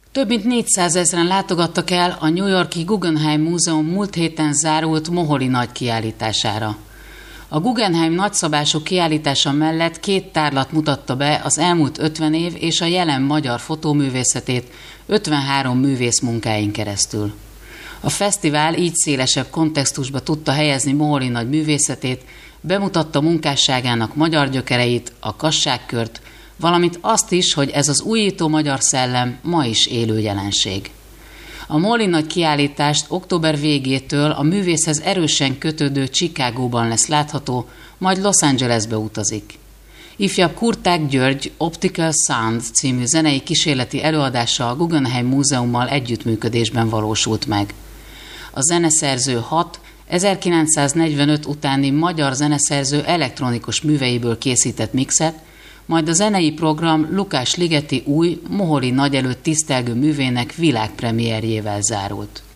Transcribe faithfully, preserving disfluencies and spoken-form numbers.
Több mint négyszázezren látogattak el a New York-i Guggenheim Múzeum múlt héten zárult Moholi nagy kiállítására. A Guggenheim nagyszabású kiállítása mellett két tárlat mutatta be az elmúlt ötven év és a jelen magyar fotóművészetét ötvenhárom művész munkáin keresztül. A fesztivál így szélesebb kontextusba tudta helyezni Moholi nagy művészetét, bemutatta munkásságának magyar gyökereit, a kasságkört, valamint azt is, hogy ez az újító magyar szellem ma is élő jelenség. A Moholi nagy kiállítást október végétől a művészhez erősen kötődő Chicagóban lesz látható, majd Los Angelesbe utazik. Ifjabb Kurták György Optical Sound című zenei kísérleti előadása a Guggenheim Múzeummal együttműködésben valósult meg. A zeneszerző hat ezerkilencszáznegyvenöt utáni magyar zeneszerző elektronikus műveiből készített mixet, majd a zenei program Lukács Ligeti új, Moholi nagy előtt tisztelgő művének világpremierjével zárult.